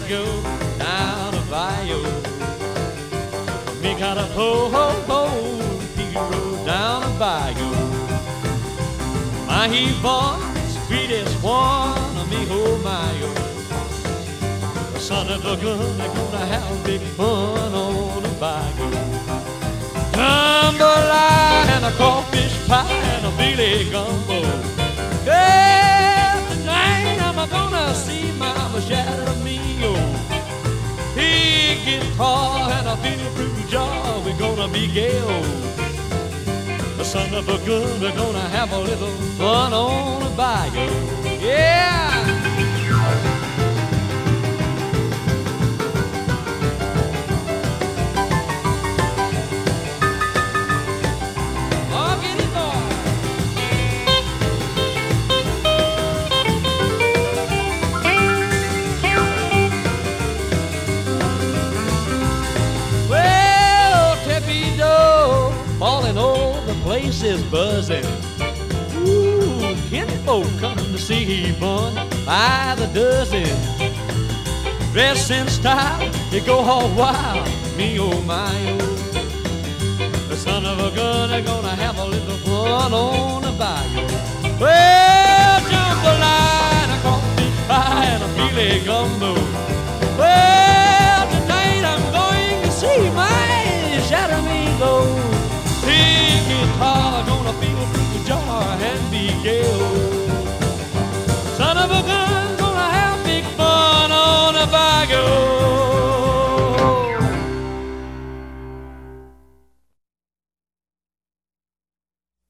go down the bayou. Me got a ho-ho-ho, he rode down the bayou. My he born, sweetest one of me, oh my, oh. The son of a gun, they're gonna have big fun on the bayou. Jambalaya and a crawfish pie and a Billy gumbo. Yeah, tonight I'm gonna see Mama Shadomio. He guitar and a Billy fruit jar, we're gonna be gay, oh. The son of a gun, we're gonna have a little fun on the bayou. Yeah! Place is buzzing. Ooh, kinfolk come to see Bun by the dozen. Dress in style, they go all wild. Me oh my oh. The son of a gun, they're gonna have a little fun on the bayou. Well, jambalaya, a crawfish pie, and a filet gumbo.